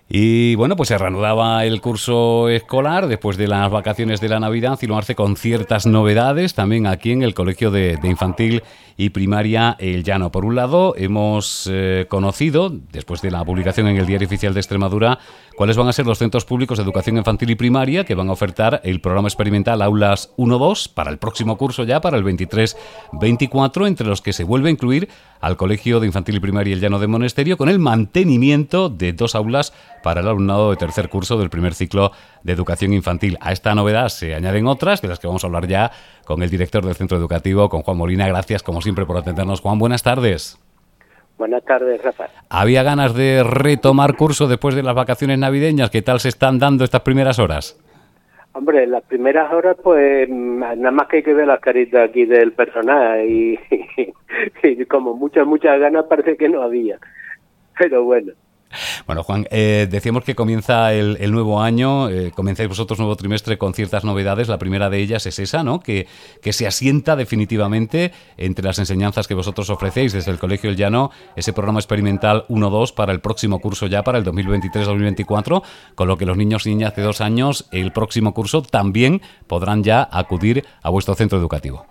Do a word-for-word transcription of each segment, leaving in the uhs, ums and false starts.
Y bueno, pues se reanudaba el curso escolar después de las vacaciones de la Navidad y lo hace con ciertas novedades también aquí en el Colegio de, de Infantil y Primaria El Llano. Por un lado, hemos eh, conocido, después de la publicación en el Diario Oficial de Extremadura, cuáles van a ser los centros públicos de educación infantil y primaria que van a ofertar el programa experimental Aulas uno dos para el próximo curso ya, para el veintitrés veinticuatro, entre los que se vuelve a incluir al Colegio de Infantil y Primaria El Llano de Monesterio, con el mantenimiento de dos aulas para el alumnado de tercer curso del primer ciclo de educación infantil. A esta novedad se añaden otras, de las que vamos a hablar ya con el director del centro educativo, con Juan Molina. Gracias, como siempre, por atendernos. Juan, buenas tardes. Buenas tardes, Rafa. ¿Había ganas de retomar curso después de las vacaciones navideñas? ¿Qué tal se están dando estas primeras horas? Hombre, las primeras horas, pues, nada más que hay que ver las caritas aquí del personal y, y como muchas, muchas ganas parece que no había. Pero bueno. Bueno, Juan, eh, decíamos que comienza el, el nuevo año, eh, comenzáis vosotros nuevo trimestre con ciertas novedades. La primera de ellas es esa, ¿no? Que, que se asienta definitivamente entre las enseñanzas que vosotros ofrecéis desde el Colegio El Llano, ese programa experimental uno dos para el próximo curso ya, para el dos mil veintitrés dos mil veinticuatro, con lo que los niños y niñas de dos años, el próximo curso, también podrán ya acudir a vuestro centro educativo.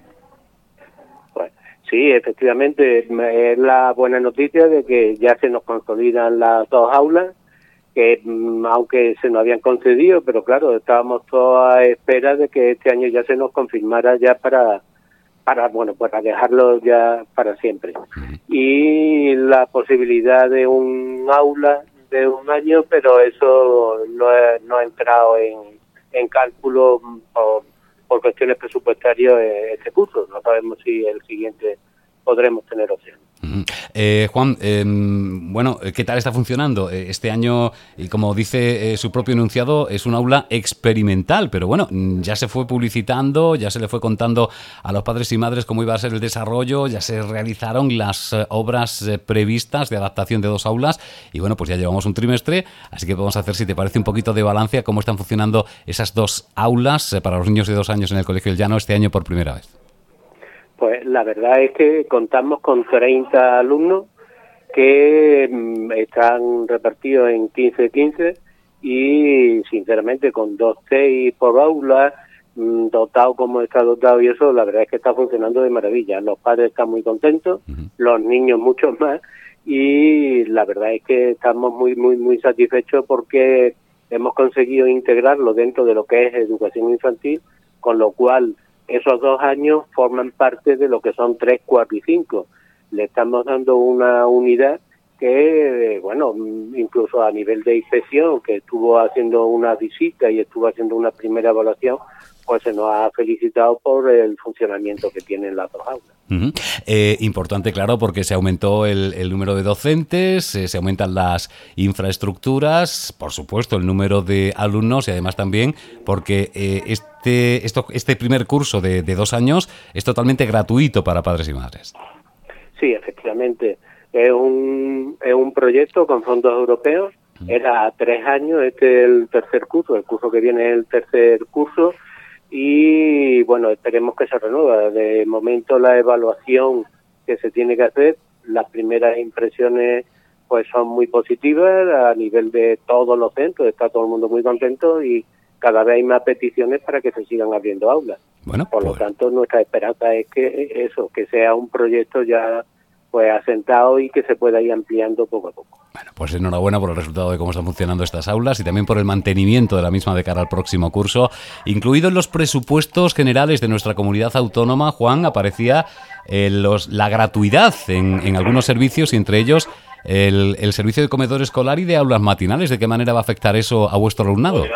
Sí, efectivamente, es la buena noticia de que ya se nos consolidan las dos aulas, que aunque se nos habían concedido, pero claro, estábamos todos a espera de que este año ya se nos confirmara ya para, para bueno, para dejarlo ya para siempre. Y la posibilidad de un aula de un año, pero eso no, es, no ha entrado en, en cálculo por, por cuestiones presupuestarias este curso. No sabemos si el siguiente podremos tener opción. Uh-huh. Eh, Juan, eh, bueno, ¿qué tal está funcionando? Este año, y como dice eh, su propio enunciado, es un aula experimental, pero bueno, ya se fue publicitando, ya se le fue contando a los padres y madres cómo iba a ser el desarrollo, ya se realizaron las eh, obras eh, previstas de adaptación de dos aulas y bueno, pues ya llevamos un trimestre, así que vamos a hacer, si te parece, un poquito de balance a cómo están funcionando esas dos aulas eh, para los niños de dos años en el Colegio El Llano este año por primera vez. Pues la verdad es que contamos con treinta alumnos que mm, están repartidos en quince quince y sinceramente con dos seis por aula, mm, dotado como está dotado y eso, la verdad es que está funcionando de maravilla. Los padres están muy contentos, uh-huh. Los niños muchos más y la verdad es que estamos muy, muy, muy satisfechos porque hemos conseguido integrarlo dentro de lo que es educación infantil, con lo cual esos dos años forman parte de lo que son tres, cuatro y cinco. Le estamos dando una unidad que, bueno, incluso a nivel de inspección, que estuvo haciendo una visita y estuvo haciendo una primera evaluación, pues se nos ha felicitado por el funcionamiento que tienen las dos aulas. Uh-huh. Eh, importante, claro, porque se aumentó el, el número de docentes, eh, se aumentan las infraestructuras, por supuesto el número de alumnos y además también porque eh, este, esto, este primer curso de, de dos años es totalmente gratuito para padres y madres. Sí, efectivamente. Es un, es un proyecto con fondos europeos, uh-huh. Era a tres años, este es el tercer curso, el curso que viene es el tercer curso. Y bueno, esperemos que se renueva. De momento la evaluación que se tiene que hacer, las primeras impresiones pues son muy positivas a nivel de todos los centros, está todo el mundo muy contento y cada vez hay más peticiones para que se sigan abriendo aulas. Bueno, por pues... lo tanto, nuestra esperanza es que eso, que sea un proyecto ya pues asentado y que se pueda ir ampliando poco a poco. Bueno, pues enhorabuena por el resultado de cómo están funcionando estas aulas y también por el mantenimiento de la misma de cara al próximo curso. Incluido en los presupuestos generales de nuestra comunidad autónoma, Juan, aparecía eh, los, la gratuidad en, en algunos servicios y entre ellos el, el servicio de comedor escolar y de aulas matinales. ¿De qué manera va a afectar eso a vuestro alumnado?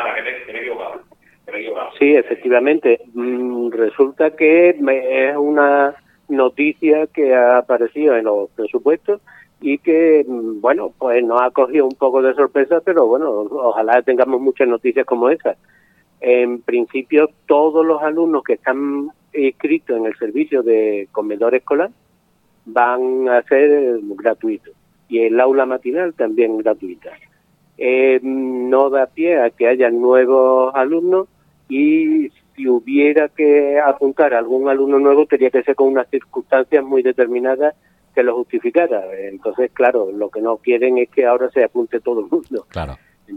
Sí, efectivamente. Mm, resulta que es una noticia que ha aparecido en los presupuestos y que, bueno, pues nos ha cogido un poco de sorpresa, pero bueno, ojalá tengamos muchas noticias como esa. En principio, todos los alumnos que están inscritos en el servicio de comedor escolar van a ser gratuitos y el aula matinal también gratuita. Eh, no da pie a que haya nuevos alumnos y si hubiera que apuntar a algún alumno nuevo, tenía que ser con unas circunstancias muy determinadas que lo justificara. Entonces, claro, lo que no quieren es que ahora se apunte todo el mundo. Claro.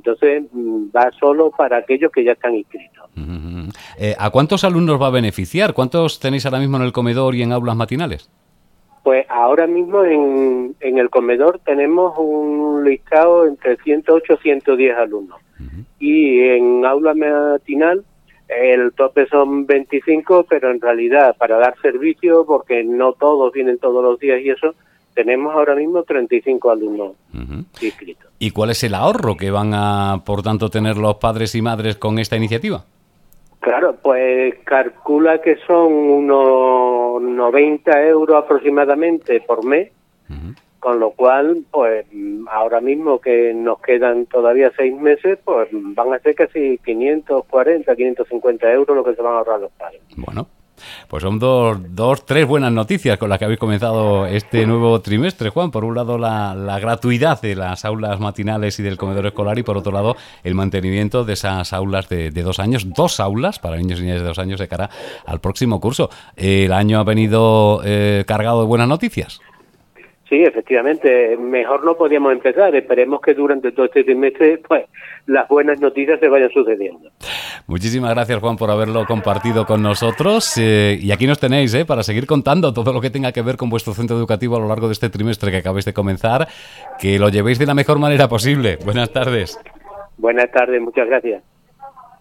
Entonces va solo para aquellos que ya están inscritos. Uh-huh. Eh, ¿A cuántos alumnos va a beneficiar? ¿Cuántos tenéis ahora mismo en el comedor y en aulas matinales? Pues ahora mismo en, en el comedor tenemos un listado entre ciento ocho y ciento diez alumnos. Uh-huh. Y en aula matinal el tope son veinticinco, pero en realidad para dar servicio, porque no todos vienen todos los días y eso, tenemos ahora mismo treinta y cinco alumnos uh-huh. inscritos. ¿Y cuál es el ahorro que van a, por tanto, tener los padres y madres con esta iniciativa? Claro, pues calcula que son unos noventa euros aproximadamente por mes, uh-huh. con lo cual, pues ahora mismo que nos quedan todavía seis meses, pues van a ser casi quinientos cuarenta, quinientos cincuenta euros lo que se van a ahorrar los padres. Bueno, pues son dos, dos, tres buenas noticias con las que habéis comenzado este nuevo trimestre, Juan. Por un lado, la, la gratuidad de las aulas matinales y del comedor escolar, y por otro lado, el mantenimiento de esas aulas de, de dos años, dos aulas para niños y niñas de dos años de cara al próximo curso. ¿El año ha venido eh, cargado de buenas noticias? Sí, efectivamente, mejor no podíamos empezar. Esperemos que durante todo este trimestre pues las buenas noticias se vayan sucediendo. Muchísimas gracias, Juan, por haberlo compartido con nosotros. Eh, y aquí nos tenéis eh, para seguir contando todo lo que tenga que ver con vuestro centro educativo a lo largo de este trimestre que acabáis de comenzar. Que lo llevéis de la mejor manera posible. Buenas tardes. Buenas tardes, muchas gracias.